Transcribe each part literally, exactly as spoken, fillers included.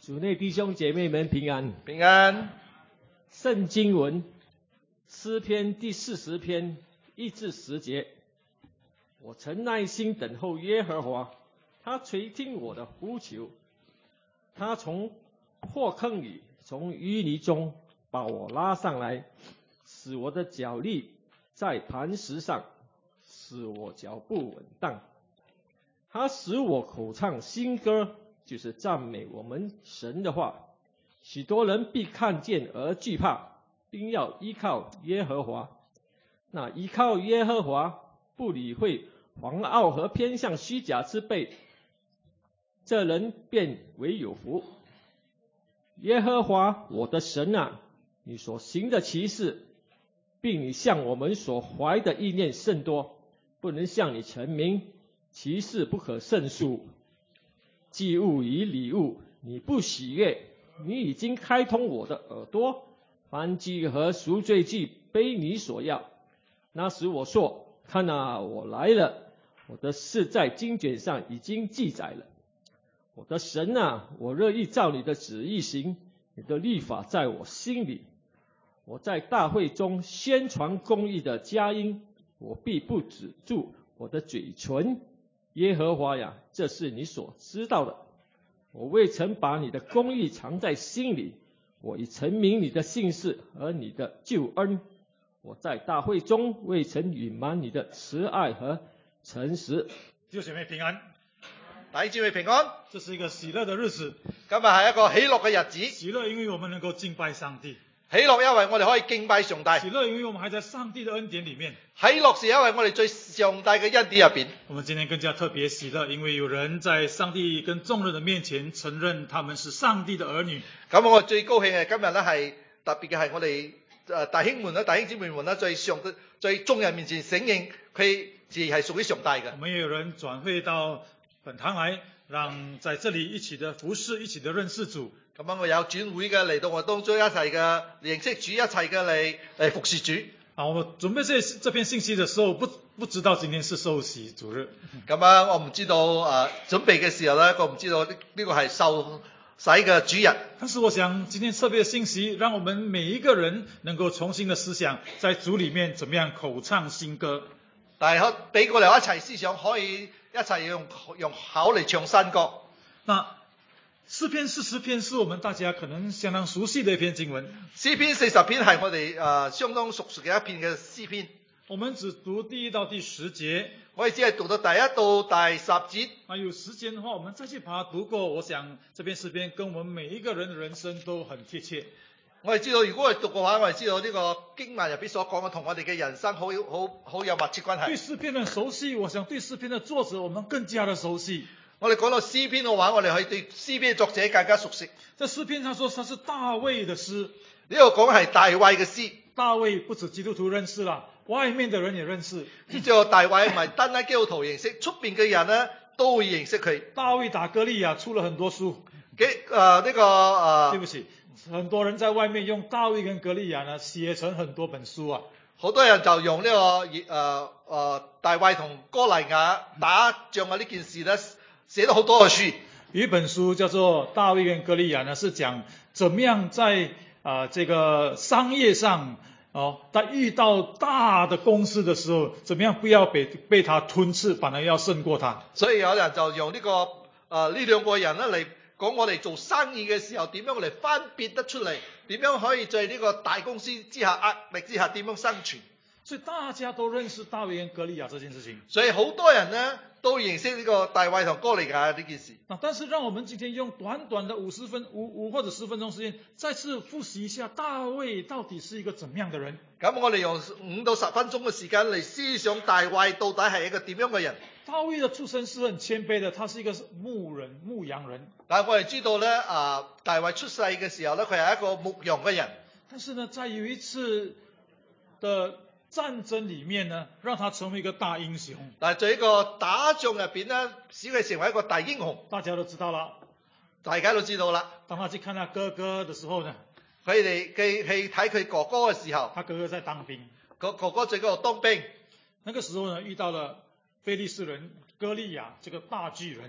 主内弟兄姐妹们平安， 平安。 圣经文诗篇第四十篇一至十节，我曾耐心等候耶和华，他垂听我的呼求，他从祸坑里，从淤泥中把我拉上来，使我的脚立在磐石上，使我脚步稳当。他使我口唱新歌，就是赞美我们神的话。许多人必看见而惧怕，并要依靠耶和华。那依靠耶和华，不理会狂傲和偏向虚假之辈，这人便为有福。耶和华我的神啊，你所行的奇事，并你向我们所怀的意念甚多，不能向你陈明，其事不可胜数。祭物与礼物你不喜悦，你已经开通我的耳朵，燔祭和赎罪祭非你所要。那时我说，看啊，我来了，我的事在经卷上已经记载了。我的神啊，我乐意照你的旨意行，你的律法在我心里。我在大会中宣传公义的佳音，我必不止住我的嘴唇。耶和华呀，这是你所知道的。我未曾把你的公义藏在心里，我已陈明你的信实和你的救恩。我在大会中未曾隐瞒你的慈爱和诚实。 弟兄姐妹平安， 弟兄姊妹平安。 这是一个喜樂的日子。 今日係一個喜樂嘅日子。 喜樂因為我們能夠敬拜上帝。 喜樂因為我哋可以敬拜上帝。 喜樂因為我們還在上帝的恩典裡面。 喜樂是因為我哋在上帝嘅恩典入邊。 我們今天更加特別喜樂，因為有人在上帝跟眾人的面前承認他們是上帝的兒女。 咁我最高興嘅今日咧係特別嘅係我哋誒弟兄們啦、弟兄姊妹們啦，在上帝在眾人面前承認佢自己係屬於上帝嘅。 我們也有人轉會到本堂來，讓在這裡一起的服侍，一起的認識主。 咁樣我有轉會嘅嚟到我當中一齊嘅認識主，一齊嘅嚟嚟服侍主。 啊，我準備這這篇信息的時候，不不知道今天是受洗主日。 咁樣我唔知道誒、呃、準備嘅時候咧，我唔知道呢呢個係受洗嘅主日。 但是我想今天特別的信息，讓我們每一個人能夠重新的思想，在主裡面怎麼樣口唱新歌。 但係俾我哋一齊思想，可以一齊用用口嚟唱新歌。 那詩篇四十篇是我們大家可能相當熟悉的一篇經文。 詩篇四十篇係我哋誒、呃、相當熟悉嘅一篇嘅詩篇。 我們只讀第一到第十節， 我哋只係讀到第一到第十節。 啊，有時間的話，我們再去把它讀過。我想這篇詩篇跟我們每一個人的人生都很貼切。 我哋知道，如果我哋讀嘅話，我哋知道呢個經文入邊所講嘅，同我哋嘅人生好好好有密切關係。 對詩篇很熟悉，我想對詩篇的作者，我們更加的熟悉。 我哋講到詩篇嘅話，我哋可以對詩篇嘅作者更加熟悉。 這詩篇他說它是大衛的詩， 呢個講係大衛嘅詩。 大衛不止基督徒認識啦，外面的人也認識。 呢個大衛唔係單單基督徒認識，出邊嘅人呢都會認識佢。 大衛打歌利亞出了很多書。 嘅誒呢個誒，呃、 對不起，很多人在外面用大衛跟歌利亞呢寫成很多本書啊。 好多人就用呢、這個誒誒、呃呃、大衛同歌利亞打仗嘅呢件事呢，寫咗好多嘅書。 有一本書叫做《大衛跟歌利亞》呢，是講怎麼樣在啊、呃、這個商業上哦，在遇到大的公司的時候，怎麼樣不要被被他吞噬，反而要勝過他。 所以有人就用呢、這個誒呢兩個人咧嚟講我哋做生意嘅時候點樣我哋分別得出嚟，點樣可以在呢個大公司之下壓力之下點樣生存。 所以大家都認識大衛跟歌利亞這件事情。 所以好多人呢都認識呢個大衛同歌利亞呢件事。 那但是讓我們今天用短短的五十分五五或者十分鐘時間，再次複習一下大衛到底是一個怎麼樣的人。 咁我哋用五到十分鐘嘅時間嚟思想大衛到底係一個點樣嘅人。 大衛的出身是很謙卑的，他是一個牧人牧羊人。 但係我哋知道咧，啊大衛出世嘅時候咧，佢係一個牧羊嘅人。 但是呢，在有一次的戰爭裡面呢，讓他成為一個大英雄。 但係在一個打仗入邊呢，使佢成為一個大英雄。 大家都知道啦， 大家都知道啦。 當他去看他哥哥的時候呢， 佢哋去去睇佢哥哥嘅時候， 他哥哥在當兵， 哥哥哥在嗰度當兵。 那個時候呢，遇到了非利士人歌利亞這個大巨人。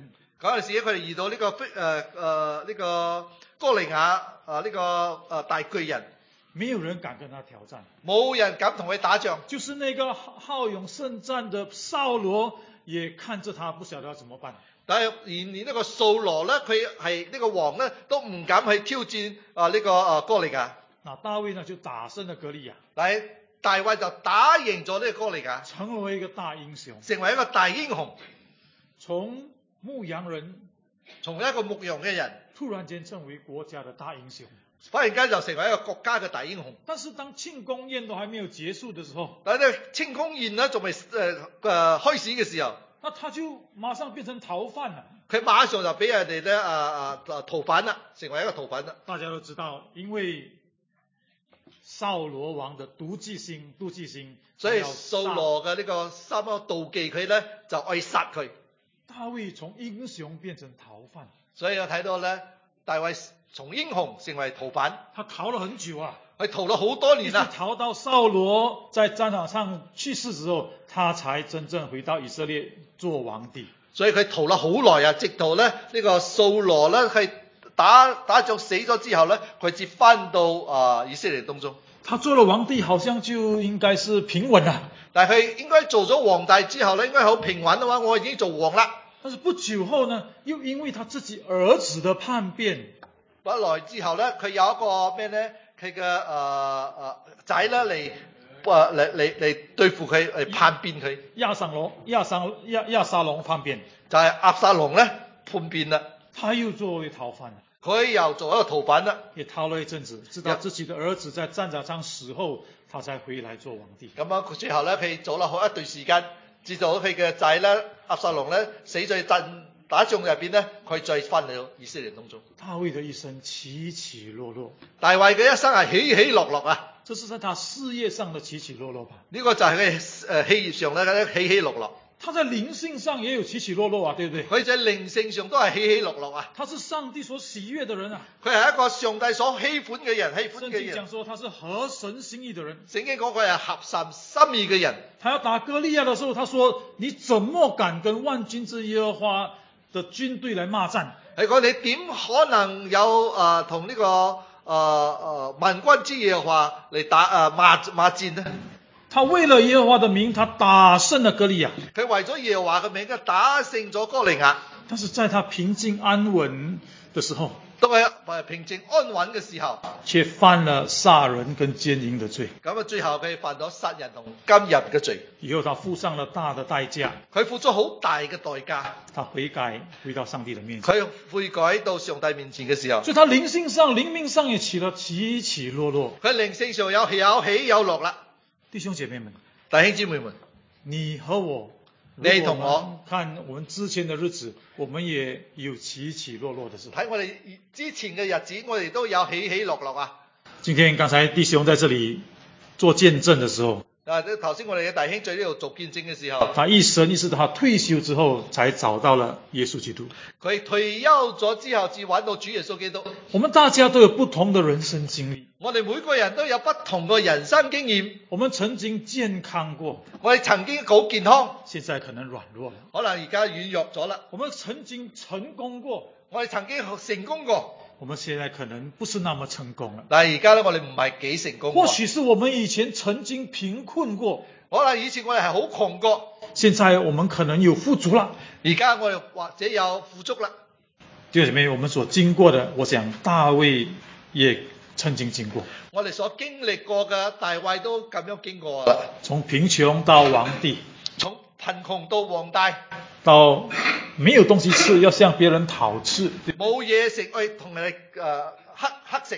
嗰陣時佢哋遇到呢、這個誒誒呢個哥利亞啊呢個誒大巨人， 没有人敢跟他挑戰。 冇人敢同佢打仗。 就是那個好勇勝戰的掃羅，也看着他，不曉得要怎麼辦。 但係連連呢個掃羅咧，佢係呢個王咧，都唔敢去挑戰啊呢個啊哥利亞。 那大衛呢就打勝了歌利亞， 但係大衛就打贏咗呢個哥利亞， 成為一個大英雄， 成為一個大英雄。 從牧羊人， 從一個牧羊嘅人， 突然間成為國家的大英雄， 忽然間就成為一個國家嘅大英雄。 但是當慶功宴都還沒有結束的時候， 但係呢慶功宴呢仲未誒誒開始嘅時候， 那他就馬上變成逃犯了。 佢馬上就俾人哋咧啊啊啊逃犯啦，成為一個逃犯啦。 大家都知道，因為掃羅王的妒忌心，妒忌心， 所以掃羅嘅呢個心啊妒忌佢咧，就愛殺佢。 大衛從英雄變成逃犯， 所以我睇到咧，大衛從英雄成為逃犯， 他逃了很久啊， 佢逃咗好多年啦， 逃到掃羅在戰場上去世之後，他才真正回到以色列做王帝。 所以佢逃咗好耐啊，直到咧呢、這個掃羅咧係打打仗死咗之後咧，佢至翻到啊、呃、以色列當中。 他做了皇帝，好像就應該是平穩啦。 但係佢應該做咗皇帝之後咧，應該好平穩嘅話，我已經做王啦。 但是不久後呢，又因為他自己兒子的叛變， 不來之後咧，佢有一個咩咧？佢嘅誒誒仔咧嚟誒嚟嚟嚟對付佢嚟叛變佢。 亞撒龍亞撒亞亞撒龍叛變， 就係押撒龍咧叛變啦。 他又作為逃犯， 佢又做一個逃犯啦， 也逃了一陣子，直到自己的兒子在戰場上死後，他才回來做皇帝。 咁啊，最後咧，佢做咗好一段時間，直到佢嘅仔咧押撒龍咧死在戰打仗入邊咧，佢再翻嚟到以色列當中。 大衛的一生起起落落， 大衛嘅一生係起起落落啊！ 這是在他事業上的起起落落吧？ 呢個就係佢誒事業上咧嘅起起落落。 他在靈性上也有起起落落啊，對不對？ 佢在靈性上都係起起落落啊！ 他是上帝所喜悅的人啊！ 佢係一個上帝所喜歡嘅人，喜歡聖經嘅人。 講說他是合神心意的人。 聖經講佢係合神心意嘅人。 他要打歌利亞的時候，他說：你怎麼敢跟萬軍之耶和華的軍隊來罵戰？ 係講你點可能有誒同呢個誒誒萬軍之耶和華嚟打誒、呃、罵罵戰呢？ 他為了耶和華的名，他打勝了歌利亞。 佢為咗耶和華嘅名，佢打勝咗哥利亞。 但是在他平靜安穩的時候， 都係平靜安穩嘅時候， 卻犯了殺人跟姦淫的罪。 咁啊，最後佢犯咗殺人同姦淫嘅罪。 以後他付上了大的代價， 佢付出好大嘅代價。 他悔改，回到上帝的面前。 佢悔改到上帝面前嘅時候， 所以他靈性上、靈命上也起了起起落落。 佢靈性上有有起有落啦。 弟兄姐妹們， 弟兄姊妹們， 你和我， 你同我看我們之前的日子，我們也有起起落落的時候。 睇我哋之前嘅日子，我哋都有起起落落啊。 今天剛才弟兄在這裡做見證的時候， 啊，頭先我哋嘅弟兄在呢度做見證嘅時候， 他一生一世到他退休之後，才找到了耶穌基督。 佢退休咗之後，至揾到主耶穌基督。 我們大家都有不同的人生經歷， 我哋每個人都有不同嘅人生經驗。 我們曾經健康過， 我哋曾經好健康， 現在可能軟弱了。 可能而家軟弱咗啦。 我們曾經成功過， 我哋曾經成功過， 我們現在可能不是那麼成功了。 但係而家咧，我哋唔係幾成功。 或許是我們以前曾經貧困過， 可能以前我哋係好窮過， 現在我們可能有富足了。 而家我哋或者有富足啦。 弟兄姐妹，我們所經過的，我想大衛也曾經經過。 我哋所經歷過嘅，大衛都咁樣經過啦。 從貧窮到皇帝， 從貧窮到皇帝， 到沒有東西吃，要向別人討吃， 冇嘢食，去同人哋誒乞乞食。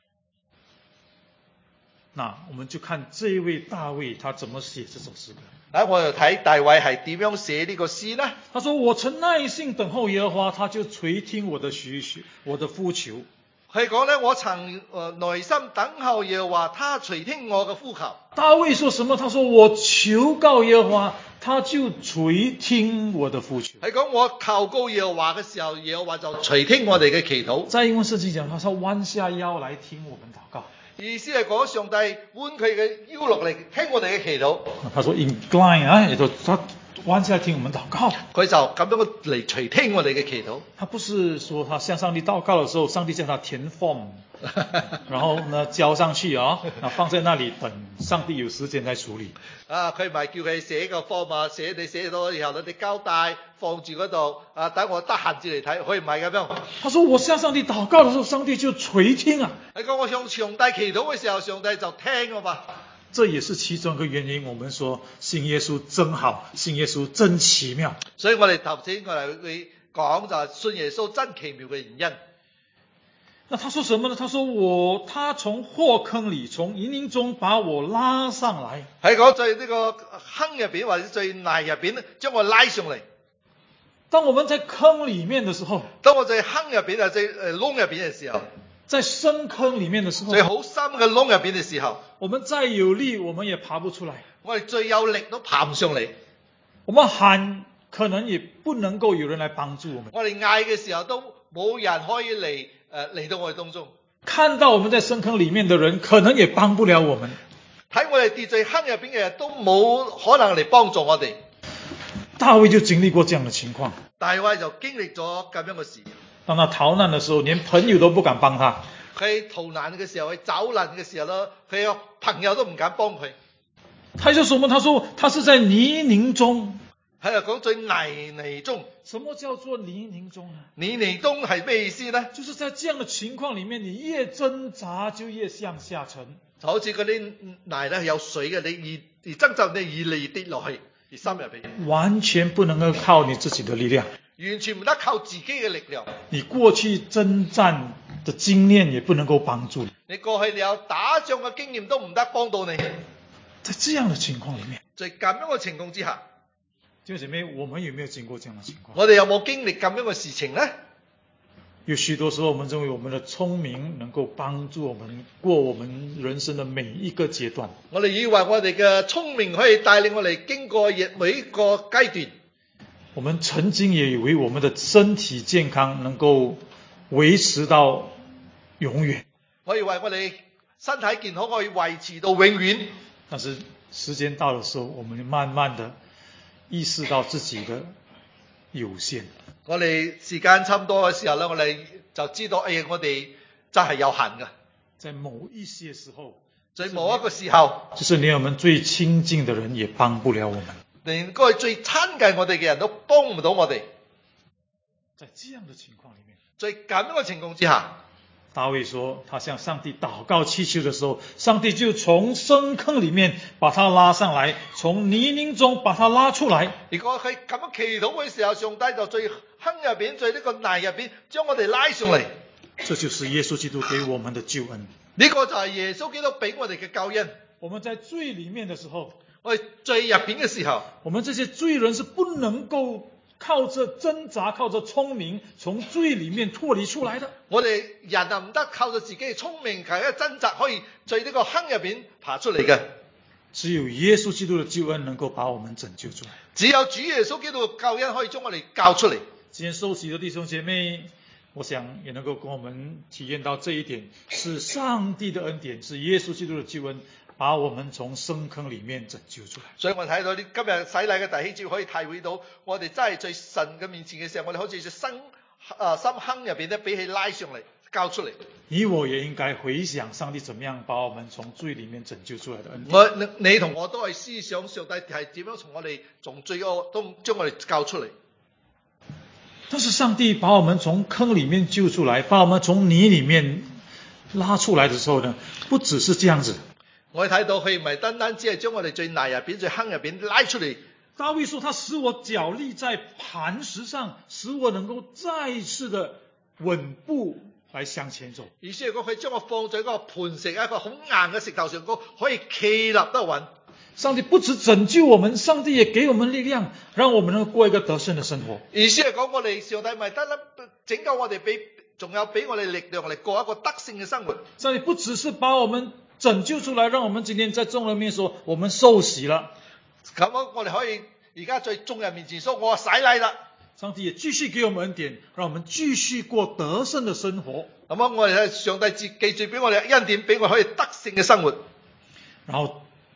那我們就看這一位大衛，他怎麼寫這首詩歌。 啊，我就睇大衛係點樣寫呢個詩呢？ 他說：我曾耐心等候耶和華，他就垂聽我的許許我的呼求。 佢講咧，我曾誒耐心等候耶和華，他垂聽我嘅呼求。 大衛說什麼？他說：我求告耶和華，他就垂聽我的呼求。 佢講我求告耶和華嘅時候，耶和華就垂聽我哋嘅祈禱。 在英文聖經講，他說彎下腰來聽我們禱告。 意思係講上帝彎佢嘅腰落嚟聽我哋嘅祈禱。 他說 incline 啊，也就他彎下來聽我們禱告。 佢就咁樣嚟垂聽我哋嘅祈禱。 他不是說他向上帝禱告的時候，上帝叫他填 form， 然後呢交上去啊，放在那裡等上帝有時間來處理。 啊，佢唔係叫佢寫個 form 啊，寫你寫到以後你交帶放住嗰度，啊等我得閒至嚟睇，佢唔係咁樣。 他說我向上帝禱告的時候，上帝就垂聽啊。 你講我向上帝祈禱嘅時候，上帝就聽啊嘛。 這也是其中一個原因，我們說信耶穌真好，信耶穌真奇妙。 所以我哋頭先我哋會講就係信耶穌真奇妙嘅原因。 那他說什麼呢？他說我他從禍坑裡，從淫淫中把我拉上來。 喺講在呢個坑入邊或者在泥入邊，將我拉上嚟。 當我們在坑裡面的時候， 當我在坑入邊啊，在誒窿入邊嘅時候， 在深坑裡面的時候， 在好深嘅窿入邊嘅時候， 我們再有力，我們也爬不出來。 我哋最有力都爬唔上嚟。 我們喊，可能也不能夠有人來幫助我們。 我哋嗌嘅時候都冇人可以嚟誒嚟到我哋當中。 看到我們在深坑裡面的人，可能也幫不了我們。 睇我哋跌在坑入邊嘅人都冇可能嚟幫助我哋。 大衛就經歷過這樣的情況。 大衛就經歷咗咁樣嘅事。 當他逃難的時候，連朋友都不敢幫他。 佢逃難嘅時候，佢走難嘅時候咧，佢個朋友都唔敢幫佢。 他說什麼？他說他是在泥濘中。 喺度講在泥濘中。 什麼叫做泥濘中呢？ 泥濘中係咩意思呢？ 就是在這樣的情況裡面，你越掙扎就越向下沉。 就好似嗰啲泥咧有水嘅，你而而掙扎你越嚟越跌落去，越深入去。 完全不能夠靠你自己的力量。 完全唔得靠自己嘅力量。 你過去征戰的經驗也不能夠幫助你。 你過去你有打仗嘅經驗都唔得幫到你。 在這樣的情況裡面， 在咁樣嘅情況之下， 弟兄姐妹，我們有沒有經過這樣的情況？ 我哋有冇經歷咁樣嘅事情呢？ 有許多時候，我們認為我們的聰明能夠幫助我們過我們人生的每一個階段。 我哋以為我哋嘅聰明可以帶領我哋經過每一個階段。 我們曾經也以為我們的身體健康能夠維持到永遠。 我以為我哋身體健康可以維持到永遠。 但是時間到的時候，我們慢慢的意識到自己的有限。 我哋時間差唔多嘅時候咧，我哋就知道，哎呀，我哋真係有限嘅。 在某一些時候， 在某一個時候， 就是連我們最親近的人也幫不了我們。 連嗰個最親近我哋嘅人都幫唔到我哋。 在這樣的情況裡面， 在咁樣嘅情況之下， 大衛說他向上帝禱告祈求的時候，上帝就從深坑裡面把他拉上來，從泥濘中把他拉出來。 如果佢咁樣祈禱嘅時候，上帝就最坑入邊，在呢個泥入邊將我哋拉上嚟。 這就是耶穌基督給我們的救恩。 呢個就係耶穌基督俾我哋嘅救恩。 我們在罪裡面的時候， 我哋罪入邊嘅時候， 我們這些罪人是不能夠靠着掙扎，靠着聰明從罪裡面脫離出來的。 我哋人啊唔得靠着自己嘅聰明，靠一掙扎可以在呢個坑入邊爬出嚟嘅。 只有耶穌基督的救恩能夠把我們拯救出來。 只有主耶穌基督嘅救恩可以將我哋救出嚟。 今天受洗的弟兄姐妹，我想也能夠跟我們體驗到這一點，是上帝的恩典，是耶穌基督的救恩，把我們從深坑裡面拯救出來。 所以我睇到呢今日洗禮嘅弟兄姊妹可以體會到，我哋真係在神嘅面前嘅時候，我哋好似在深啊深坑入邊咧，俾佢拉上嚟，救出嚟。 你我也應該回想上帝怎麼樣把我們從罪裡面拯救出來的恩典。 我你你同我都係思想上帝係點樣從我哋從罪惡都將我哋救出嚟。 但是上帝把我們從坑裡面救出來，把我們從泥裡面拉出來的時候呢，不只是這樣子。 我睇到佢唔係單單只係將我哋最泥入邊、最坑入邊拉出嚟。 大衛說：他使我腳立在磐石上，使我能夠再次的穩步來向前走。 意思係講佢將我放在一個磐石，一個好硬嘅石頭上高，可以企立得穩。 上帝不止拯救我們，上帝也給我們力量，讓我們能夠過一個得勝的生活。 意思係講我哋上帝咪得啦，拯救我哋，俾仲有俾我哋力量嚟過一個得勝嘅生活。 上帝不只是把我們拯救出來，讓我們今天在眾人面前說我們受洗了。 咁樣我哋可以而家在眾人面前說我洗禮啦。 上帝也繼續給我們恩典，讓我們繼續過得勝的生活。 咁樣我哋上帝記住俾我哋恩典，俾我可以得勝嘅生活。 然後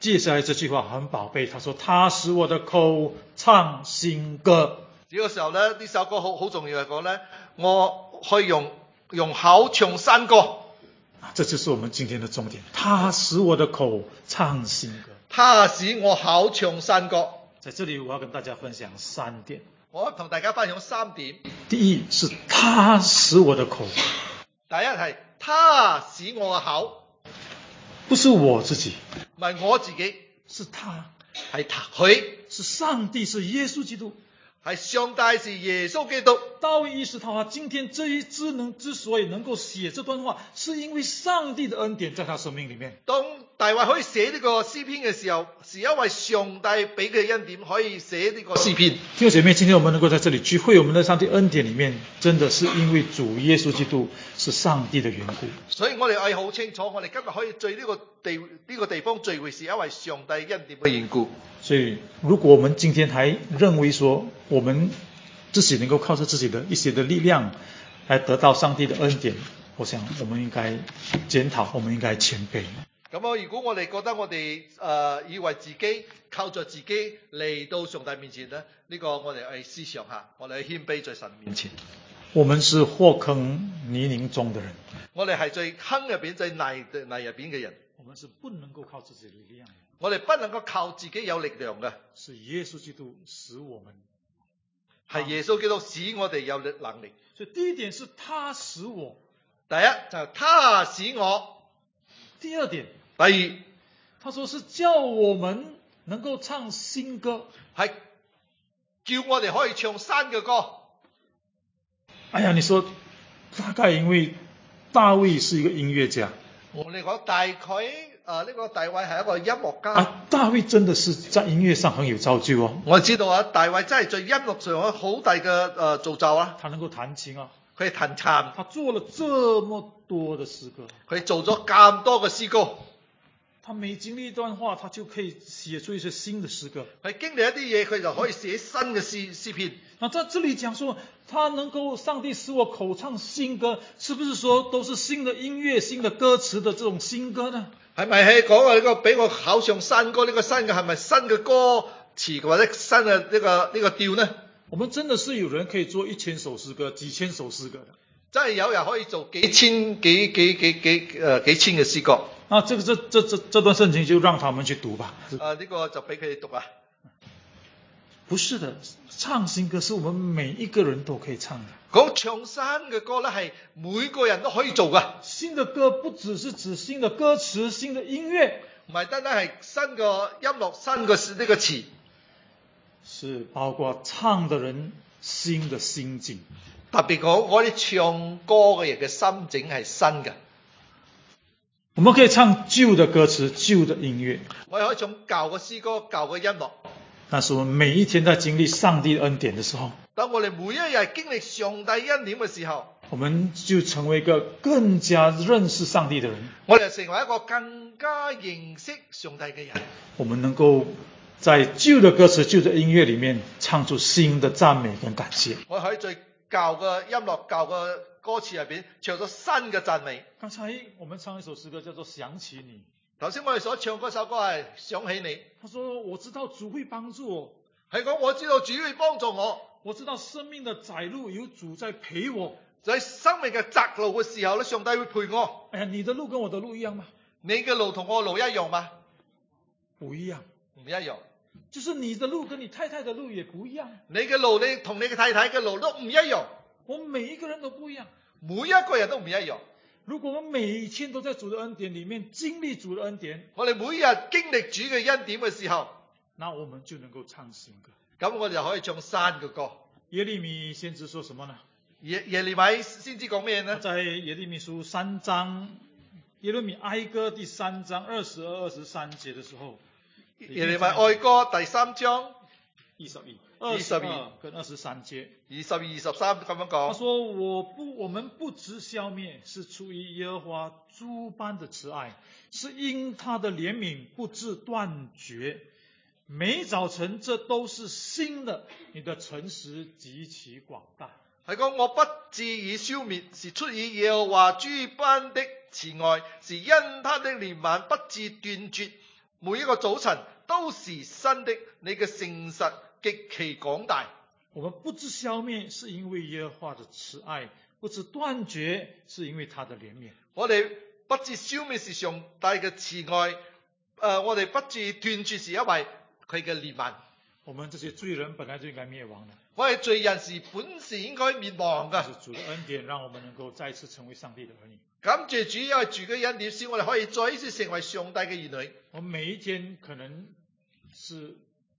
接下來這句話很寶貝，他說他使我的口唱新歌。 呢個時候咧，呢首歌好好重要嚟講咧，我可以用用口唱新歌。 這就是我們今天的重點，他使我的口唱新歌。 他使我口唱新歌。 在這裏我要跟大家分享三點。 我同大家分享三點。 第一是他使我的口。 第一係他使我嘅口， 不是我自己， 唔係我自己， 是他， 係佢， 是上帝，是耶穌基督。 係上帝，是耶穌基督。 大衛意識到他今天這一之能之所以能夠寫這段話，是因為上帝的恩典在他生命裏面。 當大衛可以寫呢個詩篇嘅時候，是因為上帝俾佢恩典可以寫呢個詩篇。 弟兄姐妹，今天我們能夠在這裏聚會，我們的上帝恩典裏面，真的是因為主耶穌基督是上帝的緣故。 所以我哋係好清楚，我哋今日可以聚呢個地呢、這個地方聚會，是因為上帝恩典嘅緣故。 所以如果我們今天還認為說我們自己能夠靠着自己的一些的力量來得到上帝的恩典，我想我們應該檢討，我們應該謙卑。 咁啊，如果我哋覺得我哋誒、呃、以為自己靠着自己嚟到上帝面前咧，呢、這個我哋係思想下，我哋係謙卑在神面前。 我們是禍坑泥濘中的人， 我哋係最坑入邊、最泥泥入邊嘅人。 我們是不能夠靠自己的力量的， 我哋不能夠靠自己有力量嘅， 是耶穌基督使我們， 係耶穌基督使我哋有能力。 所以第一點是他使我， 第一就係他使我。 第二點， 第二， 他說是叫我們能夠唱新歌， 係叫我哋可以唱新嘅歌。 哎呀，你說大概因為大衛是一個音樂家， 我哋講大概誒呢個大衛係一個音樂家。 啊，大衛真的是在音樂上很有造就哦。 我知道啊，大衛真係在音樂上有好大嘅誒造就啊。 他能夠彈琴啊， 佢彈琴， 他做了這麼多的詩歌， 佢做咗咁多嘅詩歌。 他每經歷一段話，他就可以寫出一些新的詩歌。 佢經歷一啲嘢，佢就可以寫新嘅詩詩篇。 那在這裏講說，他能夠上帝使我口唱新歌，是不是說都是新的音樂、新的歌詞的這種新歌呢？ 係咪係講啊呢個俾我口唱新歌？呢個新嘅係咪新嘅歌詞或者新嘅呢個呢個調呢？ 我們真的是有人可以做一千首詩歌、幾千首詩歌的， 真係有人可以做幾千幾幾幾幾誒幾千嘅詩歌。 啊，這個這這這這段聖經就讓他們去讀吧。 啊，呢個就俾佢哋讀啊。 不是的，唱新歌是我們每一個人都可以唱的。 講唱新嘅歌咧，係每個人都可以做噶。 新的歌不只是指新的歌詞、新的音樂， 唔係單單係新嘅音樂、新嘅呢個詞， 是包括唱的人新的心境。 特別講我哋唱歌嘅人嘅心境係新嘅。 我們可以唱舊的歌詞、舊的音樂， 我哋可以唱舊嘅詩歌、舊嘅音樂。 但是我們每一天在經歷上帝的恩典的時候， 當我哋每一日經歷上帝恩典嘅時候， 我們就成為一個更加認識上帝的人。 我哋成為一個更加認識上帝嘅人。 我們能夠在舊的歌詞、舊的音樂裏面唱出新的讚美跟感謝。 我哋可以在舊嘅音樂、舊嘅歌詞入邊唱咗新嘅讚美。 剛才我們唱一首詩歌叫做《想起你》。 頭先我哋所唱嗰首歌係想起你。 他說我知道主會幫助我， 係講我知道主會幫助我， 我知道生命的窄路有主在陪我。 在生命嘅窄路嘅時候咧，上帝會陪我。 哎呀，你的路跟我的路一樣嗎？ 你嘅路同我嘅路一樣嗎？ 不一樣， 唔一樣。 就是你的路跟你太太的路也不一樣。 你嘅路，你同你嘅太太嘅路都唔一樣。 我們每一個人都不一樣， 每一個人都唔一樣。 如果我們每一天都在主的恩典裏面經歷主的恩典， 我哋每日經歷主嘅恩典嘅時候， 那我們就能夠唱新歌。 咁我哋就可以唱新嘅歌。 耶利米先知說什麼呢？ 耶耶利米先知講咩呢？ 在耶利米書三章，耶利米哀歌第三章二十二、二十三節的時候， 耶利米哀歌第三章二十二、二十二跟二十三節， 二十二、二十三咁樣講。 他說：我不，我們不知消滅，是出於耶和華諸般的慈愛，是因他的憐憫不致斷絕。每早晨這都是新的，你的誠實極其廣大。 係講我不至於消滅，是出於耶和華諸般的慈愛，是因他的憐憫不致斷絕。 每一個早晨都是新的，你嘅誠實極其廣大。 我們不知消滅，是因為耶和華的慈愛；不知斷絕，是因為他的憐憫。 我哋不知消滅是上帝嘅慈愛，誒、呃，我哋不知斷絕是因為佢嘅憐憫。 我們這些罪人本來就應該滅亡的， 我哋罪人是本是應該滅亡嘅。 是主的恩典，讓我們能夠再一次成為上帝的兒女。 感謝主，因為主嘅恩典，使我哋可以再一次成為上帝嘅兒女。 我們每一天可能是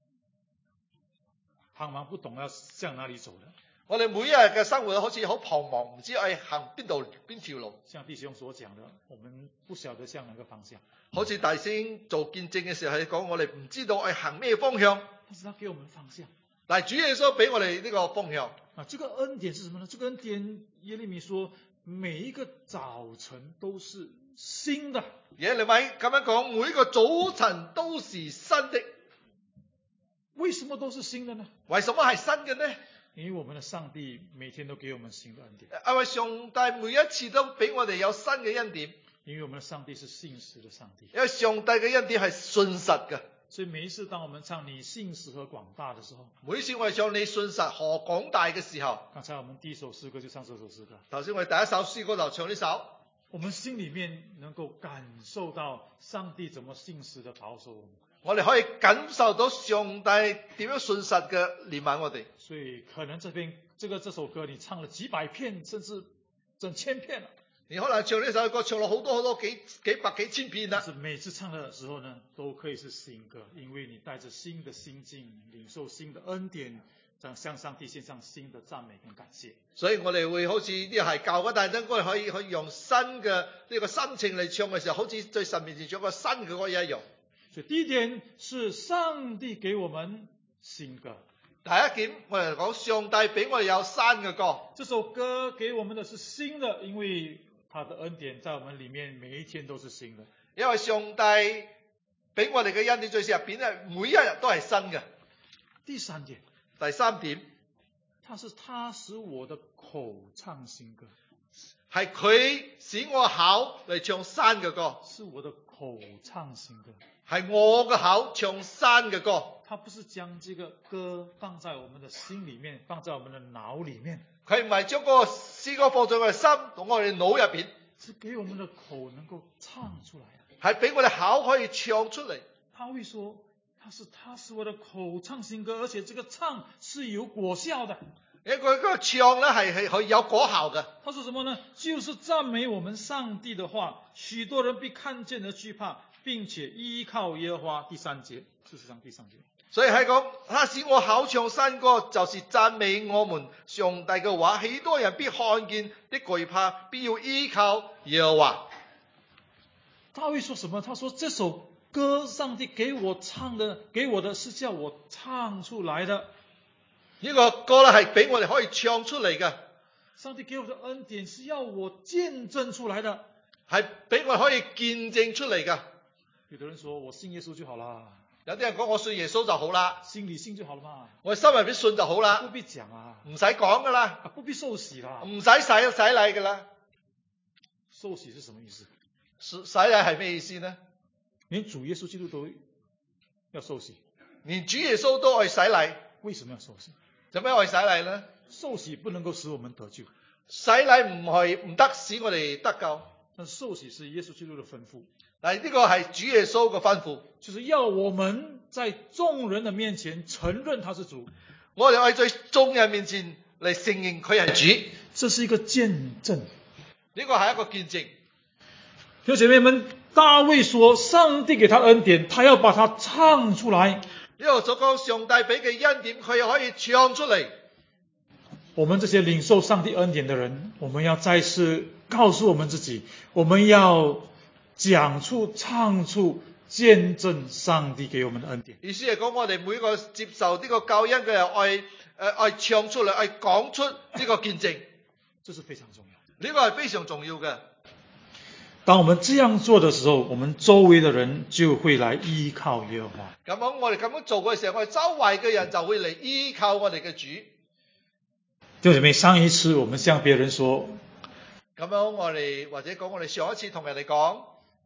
茫茫不懂要向哪裏走的。 我哋每一日嘅生活好似好彷徨，唔知係行邊度邊條路。 像弟兄所講的，我們不曉得向哪個方向。 好似大師兄做見證嘅時候係講，我哋唔知道係行咩方向。 但是他給我們方向。 但係主耶穌俾我哋呢個方向。 啊，這個恩典是什麼呢？這個恩典耶利米說，每一個早晨都是新的。 耶利米咁樣講，每一個早晨都是新的。 為什麼都是新的呢？ 為什麼係新嘅呢？ 因為我們的上帝每天都給我們新的恩典。 因為上帝每一次都俾我哋有新嘅恩典。 因為我們的上帝是信實的上帝。 因為上帝嘅恩典係信實嘅。 所以每一次當我們唱你信實和廣大的時候， 每一次我哋唱你信實何廣大嘅時候， 剛才我們第一首詩歌就唱這首詩歌。 頭先我哋第一首詩歌就唱呢首。 我們心裏面能夠感受到上帝怎麼信實的保守我們。 我哋可以感受到上帝點樣信實嘅憐憫我哋。 所以可能這邊這個這首歌你唱了幾百遍，甚至整千遍了。 你可能唱呢首歌唱了好多好多幾幾百幾千遍啦。 但是每次唱的時候呢，都可以是新歌，因為你帶着新的心境，領受新的恩典，向上帝獻上新的讚美跟感謝。 所以我哋會好似呢個係舊嘅，但係我哋可以可以用新嘅呢個心情嚟唱嘅時候，好似在神面前唱個新嘅歌一樣。 所以第一點是上帝給我們新歌。 第一點我哋講上帝俾我哋有新嘅歌。 這首歌給我們的是新的，因為他的恩典在我們裏面每一天都是新的。 因為上帝俾我哋嘅恩典在入邊咧，每一日都係新嘅。 第三點， 第三點， 他是他使我的口唱新歌， 係佢使我口嚟唱新嘅歌， 是我的口唱新歌， 係我嘅口唱新嘅歌。 他不是將這個歌放在我們的心裏面，放在我們的腦裏面。 佢唔係將嗰個詩歌放在我哋心同我哋腦入邊， 是給我們的口能夠唱出來， 係俾我哋口可以唱出嚟。 他會說，他是他使我的口唱新歌，而且這個唱是有果效的。 因為佢嗰個唱咧係係可以有果效嘅。 他說什麼呢？就是讚美我們上帝的話，許多人必看見而懼怕，並且依靠耶和華。第三節，事實上第三節。 所以係講，他使我口唱新歌，就是讚美我們上帝嘅話。許多人必看見的懼怕，必要依靠耶和華。 大衛說什麼？他說這首歌上帝給我唱的，給我的是叫我唱出來的。 呢個歌咧係俾我哋可以唱出嚟嘅。 上帝給我的恩典是要我見證出來的， 係俾我哋可以見證出嚟嘅。 有的人說我信耶穌就好啦， 有啲人講我信耶穌就好啦， 心裏信就好了嘛， 我心入邊信就好啦， 不必講啊， 唔使講噶啦， 不必受洗啦， 唔使洗洗禮噶啦。 受洗是什麼意思？ 洗洗禮係咩意思呢？ 連主耶穌基督都要受洗， 連主耶穌都愛洗禮， 為什麼要受洗？ 做咩愛洗禮呢？ 受洗不能夠使我們得救， 洗禮唔係唔得使我哋得救， 但受洗是耶穌基督的吩咐。 但係呢個係主耶穌嘅吩咐， 就是要我們在眾人的面前承認他是主。 我哋喺在眾人面前嚟承認佢係主， 這是一個見證。 呢個係一個見證。 弟兄姐妹們，大衛說上帝給他恩典，他要把它唱出來。 呢個所講上帝俾嘅恩典，佢可以唱出嚟。 我們這些領受上帝恩典的人，我們要再次告訴我們自己，我們要講出、唱出、見證上帝給我們的恩典。 意思係講，我哋每個接受呢個救恩嘅人，愛誒愛唱出嚟，愛講出呢個見證， 這是非常重要。 呢個係非常重要嘅。 當我們這樣做的時候，我們周圍的人就會來依靠耶和華。 咁樣我哋咁樣做嘅時候，我哋周圍嘅人就會嚟依靠我哋嘅主。 弟兄姐妹，上一次我們向別人說， 咁樣我哋或者講我哋上一次同人哋講，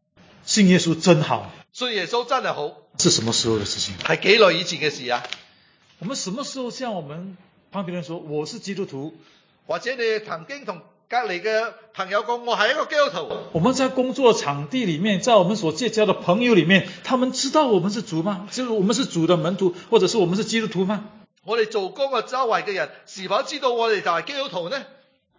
信耶穌真好， 信耶穌真係好， 是什麼時候的事情？ 係幾耐以前嘅事啊？ 我們什麼時候向我們旁邊人說我是基督徒？ 或者你曾經同隔離嘅朋友講我係一個基督徒？ 我們在工作場地裡面，在我們所結交的朋友裡面，他們知道我們是主嗎？就是我們是主的門徒，或者是我們是基督徒嗎？ 我哋做工嘅周圍嘅人是否知道我哋就係基督徒呢？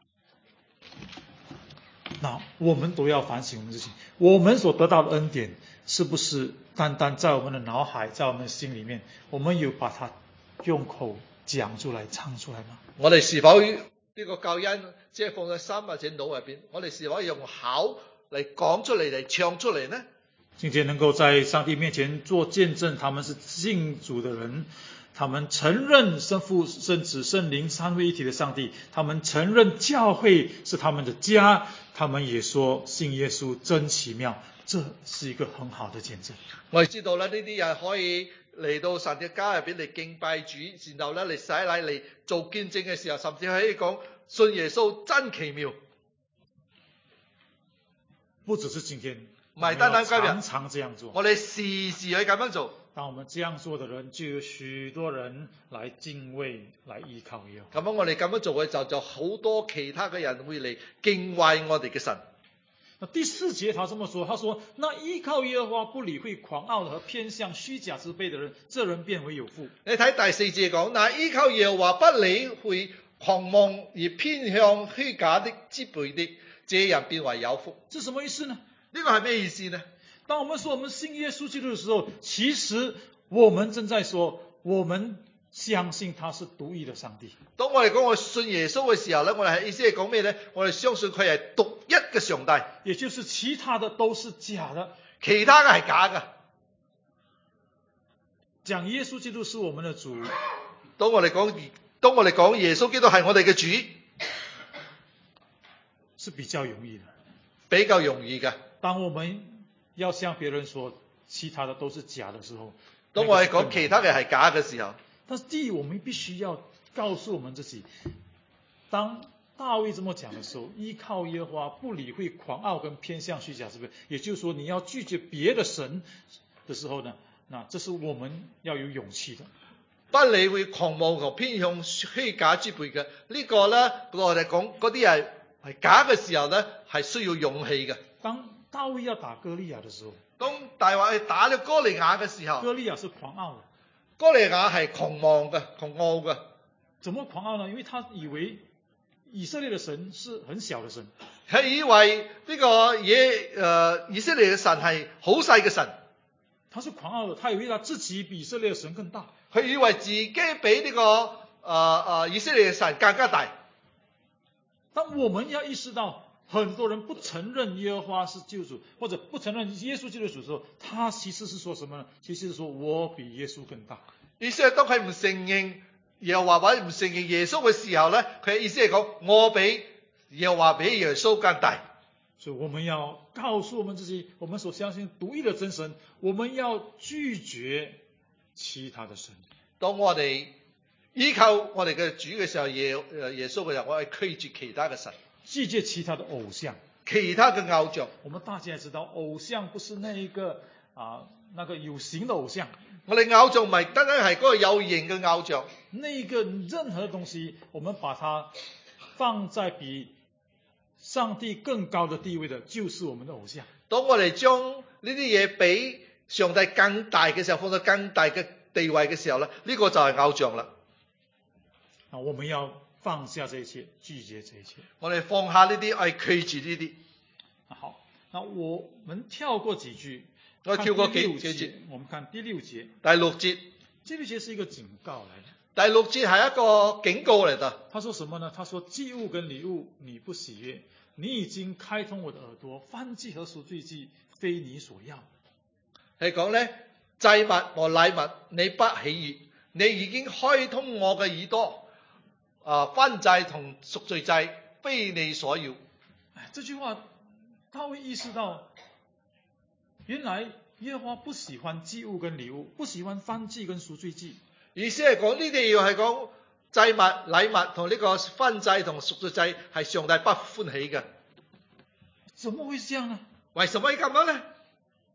那我們都要反省我們自己，我們所得到的恩典是不是單單在我們的腦海，在我們的心裡面，我們有把它用口講出來、唱出來嗎？ 我哋是否呢個救恩即係放喺心或者腦入邊？我哋是否用口嚟講出嚟、嚟唱出嚟呢？ 今天能夠在上帝面前做見證，他們是信主的人，他們承認聖父、聖子、聖靈三位一體的上帝，他們承認教會是他們的家，他們也說信耶穌真奇妙，這是一個很好的見證。 我哋知道咧，呢啲人可以嚟到神嘅家入邊嚟敬拜主，然後咧嚟洗禮嚟做見證嘅時候，甚至可以講信耶穌真奇妙。 不只是今天， 唔係單單今日， 常常這樣做。 我哋時時去咁樣做。 當我們這樣做的人，就有許多人來敬畏、來依靠耶和華。 咁樣我哋咁樣做嘅時候，就好多其他嘅人會嚟敬畏我哋嘅神。 那第四節他這麼說，他說：那依靠耶和華不理會狂傲和偏向虛假之輩的人，這人便為有福。 你睇第四節講，那依靠耶和華不理會狂妄而偏向虛假的之輩的，這人便為有福。 這什麼意思呢？ 呢個係咩意思呢？ 當我們說我們信耶穌基督的時候，其實我們正在說我們相信他是獨一的上帝。 當我哋講我信耶穌嘅時候咧，我哋係意思係講咩呢？我哋相信佢係獨一嘅上帝， 也就是其他的都是假的， 其他嘅係假嘅。 講耶穌基督是我們的主， 當我哋講當我哋講耶穌基督係我哋嘅主， 是比較容易的， 比較容易嘅。 當我們要向別人說其他的都是假的時候， 當我哋講其他嘅係假嘅時候， 但是第一，我們必須要告訴我們自己，當大衛這麼講的時候，依靠耶和華，不理會狂傲跟偏向虛假之輩，也就是說你要拒絕別的神的時候呢，那這是我們要有勇氣的。 不理會狂妄同偏向虛假之輩嘅呢個呢，我哋講嗰啲係係假嘅時候呢，係需要勇氣嘅。 當大衛要打歌利亞的時候， 當大衛去打咗歌利亞嘅時候， 歌利亞是狂傲的， 歌利亞係狂妄嘅、狂傲嘅。 怎麼狂傲呢？因為他以為以色列的神是很小的神， 佢以為呢個嘢誒、呃、以色列嘅神係好細嘅神， 他是狂傲的，他以為他自己比以色列的神更大， 佢以為自己比呢、這個誒誒、呃呃、以色列嘅神更加大。 但我們要意識到，很多人不承認耶和華是救主，或者不承認耶穌基督主的時候，他其實是說什麼呢？其實是說我比耶穌更大。 意思係當佢唔承認耶和華或者唔承認耶穌嘅時候咧，佢嘅意思係講我比耶和華比耶穌更大。 所以我們要告訴我們自己，我們所相信獨一的真神，我們要拒絕其他的神。 當我哋依靠我哋嘅主嘅時候，耶誒耶穌嘅時候，我係拒絕其他嘅神。 拒絕其他的偶像， 其他嘅偶像。 我們大家也知道，偶像不是那一個啊，那個有形的偶像。 我哋偶像唔係單單係嗰個有形嘅偶像。 那個任何東西，我們把它放在比上帝更高的地位的，就是我們的偶像。 當我哋將呢啲嘢比上帝更大嘅時候，放到更大嘅地位嘅時候咧，呢、這個就係偶像啦。 啊，我們要放下這一切，拒絕這一切。 我哋放下呢啲，係拒絕呢啲。 好，那我們跳過幾句， 我跳過幾幾節。 我們看第六節。 第六節， 第六節是一個警告來的。 第六節係一個警告嚟的。 他說什麼呢？他說祭物跟禮物你不喜悅，你已經開通我的耳朵，燔祭和贖罪祭非你所要。 係講咧，祭物和禮物你不喜悅，你已經開通我嘅耳朵。啊，燔祭同贖罪祭非你所要。 這句話，他會意識到，原來耶和華不喜歡祭物跟禮物，不喜歡燔祭跟贖罪祭。 意思係講呢啲要係講祭物、禮物同呢個燔祭同贖罪祭係上帝不歡喜嘅。 怎麼會這樣呢？ 為什麼會咁樣呢？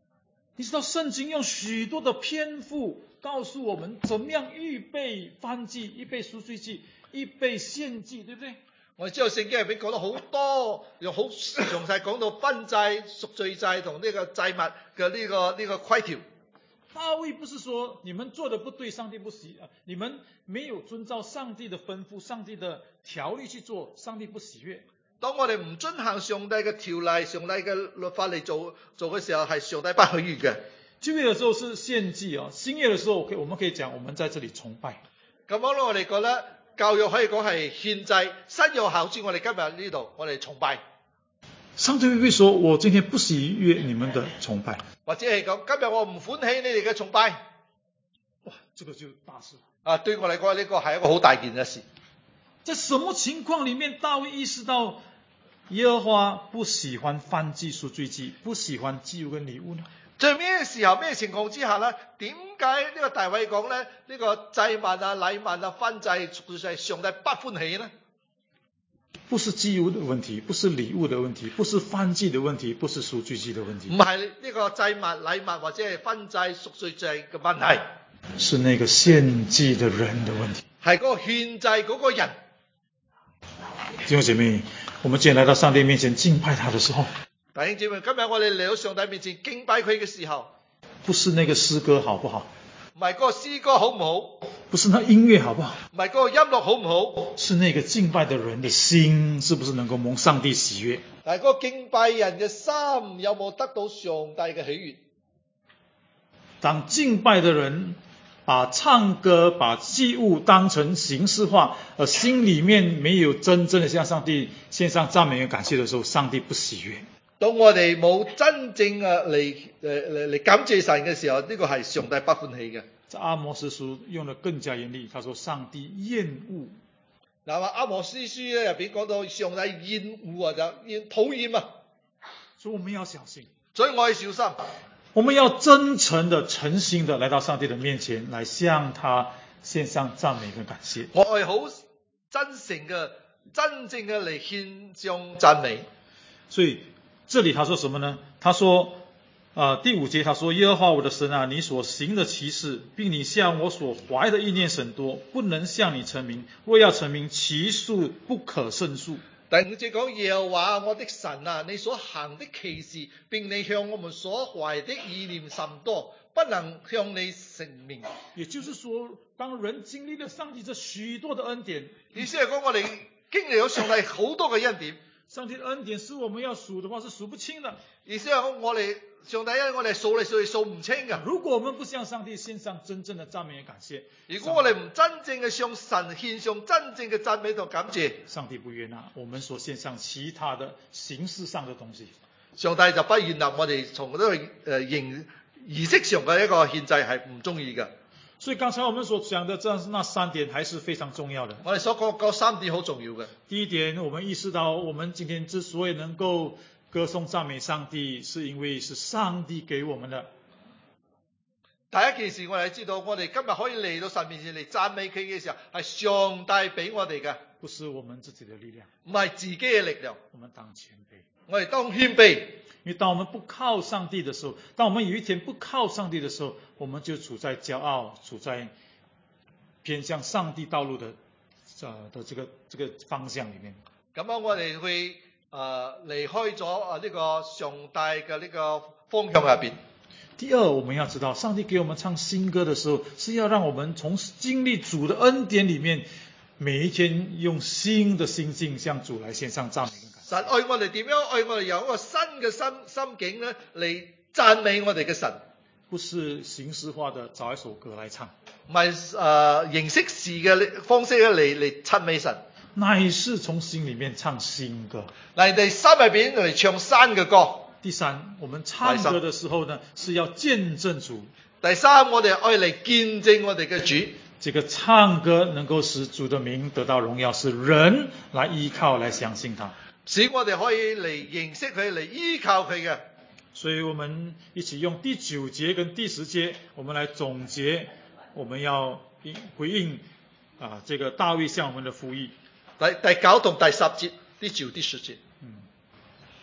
你知道圣經用許多的篇幅告訴我們怎麼樣預備燔祭、預備贖罪祭、預備獻祭，對不對？ 我哋知道聖經入邊講到好多，用好詳細講到燔祭、贖罪祭同呢個祭物嘅呢、這個呢、這個規條。 大衛不是說你們做的不對，上帝不喜啊，你們沒有遵照上帝的吩咐、上帝的條例去做，上帝不喜悅。 當我哋唔遵行上帝嘅條例、上帝嘅律法嚟做做嘅時候，係上帝不喜悅嘅。 舊約嘅時候是獻祭啊，新約嘅時候，我們可以講，我們在這裏崇拜。 咁樣咧，我哋覺得教育可以講係獻祭，新約好似我哋今日呢度，我哋崇拜。 上帝會唔會說我今天不喜悅你們的崇拜？ 或者係講今日我唔歡喜你哋嘅崇拜。 哇，這個就大事了。 啊，對我嚟講呢個係一個好大件嘅事。 在什麼情況裏面，大衛意識到耶和華不喜歡燔祭、贖罪祭，不喜歡祭物跟禮物呢？ 在咩時候、咩情況之下呢？點解呢個大衛講呢？呢、這個祭物啊、禮物啊、燔祭、贖罪祭，上帝不歡喜呢？ 不是祭物的問題，不是禮物的問題，不是燔祭的問題，不是贖罪祭的問題。 唔係呢個祭物、禮物或者係燔祭、贖罪祭嘅問題， 是那個獻祭的人的問題。 係嗰個獻祭嗰個人。 弟兄姐妹，我們既然來到上帝面前敬拜他的時候， 弟兄姐妹，今日我哋嚟到上帝面前敬拜佢嘅時候， 不是那個詩歌好不好？ 唔係嗰個詩歌好唔好？ 不是那音樂好不好？ 唔係嗰個音樂好唔好？ 是那個敬拜的人的心，是不是能夠蒙上帝喜悅？ 但係嗰個敬拜人嘅心有冇得到上帝嘅喜悅？ 當敬拜的人把唱歌、把祭物當成形式化，而心裏面沒有真正的向上帝獻上讚美和感謝的時候，上帝不喜悅。 當我哋冇真正嘅嚟誒嚟嚟感謝神嘅時候，呢、這個係上帝不歡喜嘅。 在阿摩司書用得更加嚴厲，他說上帝厭惡。 嗱，話阿摩司書咧入邊講到上帝厭惡啊，就厭討厭啊。 所以我們要小心， 所以我要小心。 我們要真誠的、誠心的來到上帝的面前，來向他獻上讚美跟感謝。 我係好真誠嘅、真正嘅嚟獻上讚美。 所以這裏他說什麼呢？他說，呃，第五節他說：耶和華我的神啊，你所行的奇事，並你向我所懷的意念甚多，不能向你陳明。若要陳明，其數不可勝數。 第五節講耶和華我的神啊，你所行的奇事，並你向我們所懷的意念甚多，不能向你陳明。 也就是說，當人經歷了上帝這許多的恩典， 意思係講我哋經歷咗上帝好多嘅恩典。 上帝的恩典是我們要數的話是數不清的。 意思係講我哋上帝因我哋數嚟數去數唔清嘅。 如果我們不向上帝獻上真正的讚美和感謝， 如果我哋唔真正嘅向神獻上真正嘅讚美同感謝， 上帝不悅納我們所獻上其他的形式上的東西。 上帝就不悅納我哋從呢個誒形儀式上嘅一個獻祭係唔中意嘅。 所以剛才我們所講的這那三點還是非常重要的。 我哋所講嗰三點好重要嘅。 第一點，我們意識到我們今天之所以能夠歌頌讚美上帝，是因為是上帝給我們的。 第一件事我哋知道，我哋今日可以嚟到神面前嚟讚美佢嘅時候，係上帝俾我哋嘅， 不是我們自己的力量， 唔係自己嘅力量。 我們當謙卑， 我哋當謙卑。 因為當我們不靠上帝的時候，當我們有一天不靠上帝的時候，我們就處在驕傲、處在偏向上帝道路的呃的這個這個方向裏面。 咁樣我哋會誒離開咗啊呢個上帝嘅呢個方向入邊。 第二，我們要知道，上帝給我們唱新歌的時候，是要讓我們從經歷主的恩典裏面，每一天用新的心境向主來獻上讚美跟感謝。 神愛我哋點樣愛我哋，有一個新嘅心心境咧嚟讚美我哋嘅神， 不是形式化的找一首歌來唱， 唔係誒形式式嘅方式咧嚟嚟讚美神， 乃是從心裏面唱新歌。 嚟哋心入邊嚟唱新嘅歌。 第三，我們唱歌的時候呢，是要見證主。 第三，我哋愛嚟見證我哋嘅主。 這個唱歌能夠使主的名得到榮耀，是人來依靠、來相信他， 使我哋可以嚟認識佢、嚟依靠佢嘅。 所以我們一起用第九節跟第十節，我們來總結，我們要回應啊，這個大衛向我們的呼籲。 第第九同第十節，第九、第十節。 嗯，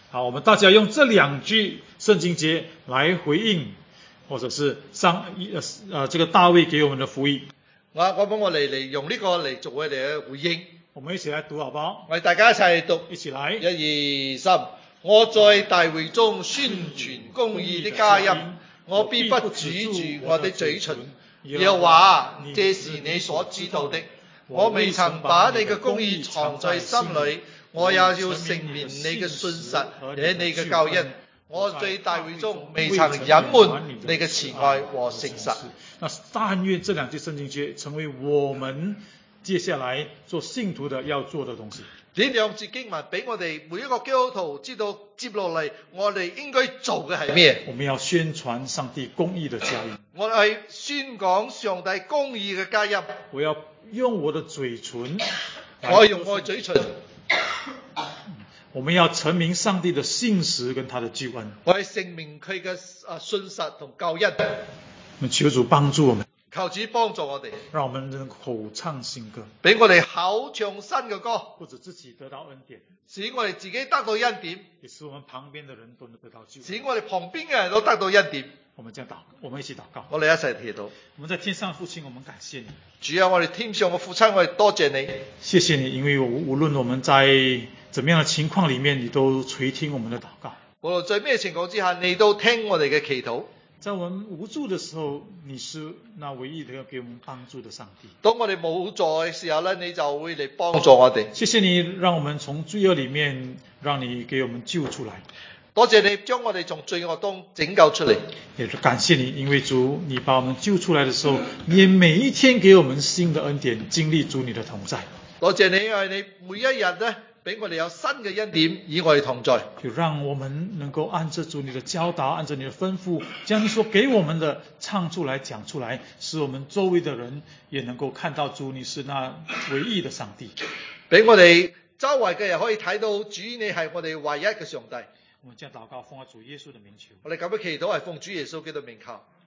好，我们大家用这兩句聖經節來回應，或者是上呃呃這個大衛給我們的呼籲。 我我幫我嚟嚟用呢個嚟做我哋嘅回應。 我們一起來讀好不好？ 我哋大家一齊讀， 一起來。 一二三，我在大會中宣傳公義的佳音，我必不止住我的嘴唇。耶和華，這是你所知道的。我未曾把你嘅公義藏在心裏，我也要證明你嘅信實和你嘅救恩。我在大會中未曾隱瞞你嘅慈愛和誠實。 那但願這兩句聖經節成為我們接下來做信徒的要做的東西。 呢兩節經文俾我哋每一個基督徒知道，接落嚟我哋應該做嘅係咩？ 我們要宣傳上帝公義的佳音。 我哋係宣講上帝公義嘅佳音。 我要用我的嘴唇， 我用我嘅嘴唇。 我們要陳明上帝的信實跟他的救恩。 我係證明佢嘅啊信實同救恩。 我們求主幫助我們。 求主幫助我哋， 讓我們能口唱新歌， 俾我哋口唱新嘅歌， 不止自己得到恩典， 使我哋自己得到恩典， 也使我們旁邊的人都能得到救恩， 使我哋旁邊嘅人都得到恩典。 我們這樣禱，我們一起禱告。 我哋一齊祈禱。 我們在天上父親，我們感謝你。 主啊，我哋天上嘅父親，我哋多謝你。 謝謝你，因為無論我們在怎麼樣的情況裏面，你都垂聽我們的禱告。 無論在咩情況之下，你都聽我哋嘅祈禱。 在我們無助的時候，你是那唯一的要給我們幫助的上帝。 當我哋無助嘅時候呢，你就會嚟幫助我哋。 謝謝你，讓我們從罪惡裏面，讓你給我們救出來。 多謝你將我哋從罪惡中拯救出嚟。 也感謝你，因為主，你把我們救出來的時候，你也每一天給我們新的恩典，經歷主你的同在。 多謝你，因為你每一日呢，俾我哋有新嘅恩典，與我哋同在。 就讓我們能夠按着主你的教導，按着你的吩咐，將你所給我們的唱出來、講出來，使我們周圍的人也能夠看到主你是那唯一的上帝。 俾我哋周圍嘅人可以睇到主你係我哋唯一嘅上帝。 我們將禱告奉主耶穌的名求。 我哋咁樣祈禱係奉主耶穌基督名求。